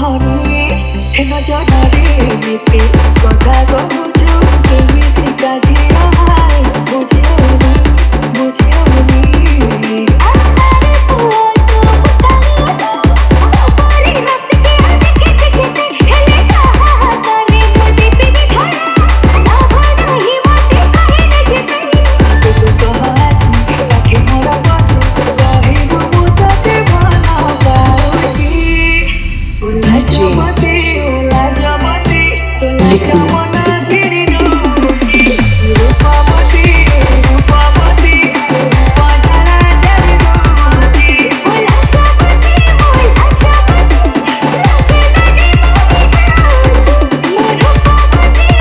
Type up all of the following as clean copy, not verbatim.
मोहरी हे नजरे एमिति कथा कहूछु केमिति काजिया हाय बुझियोनी बुझियोनी आरे पुओ तो पुतानी ओपरी रस के देखे देखे हेले कहा करे मोदी पिनी धरा लाभ नहीं मोती कहे न जेते तू कहसी आखे मोरा बसी कहिबो मु तते भला पाउची उला जमते तो लागा मना गिरी नोकी रूपावती रूपावती रूपाधरा जरी दोती बोला शाबती लाजे लाजे मोती जाऊं मोरू पावती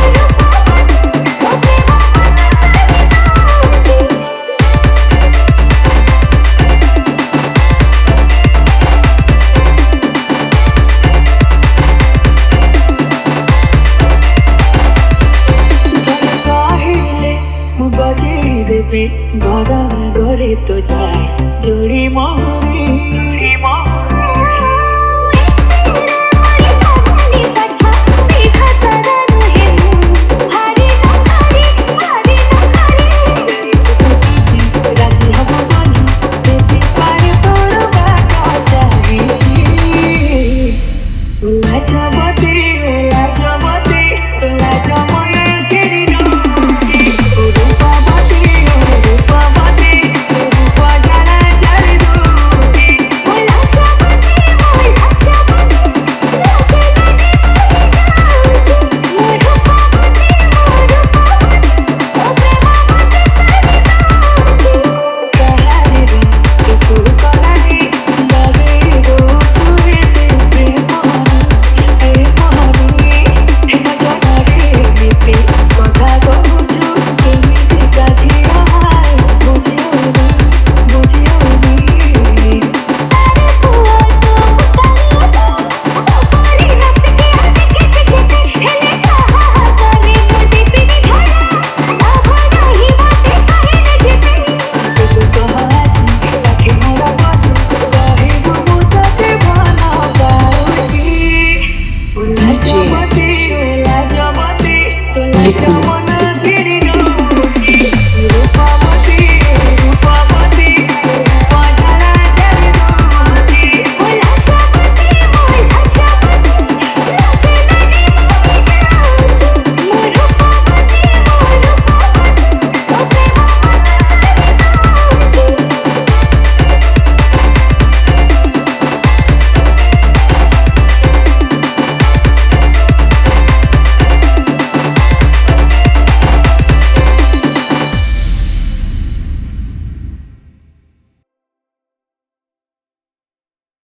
ओके मामा सारी दोची କହିଲେ ମୁଁ ବଜେଇ ଦେବି ଘର ଘରେ ତ ଯାଏ ଯୋଡ଼ି ମୋହରି ରାଜି ହବନି ସେଥିପାଇଁ ତୋର ବାଟ ଚାହିଁଛି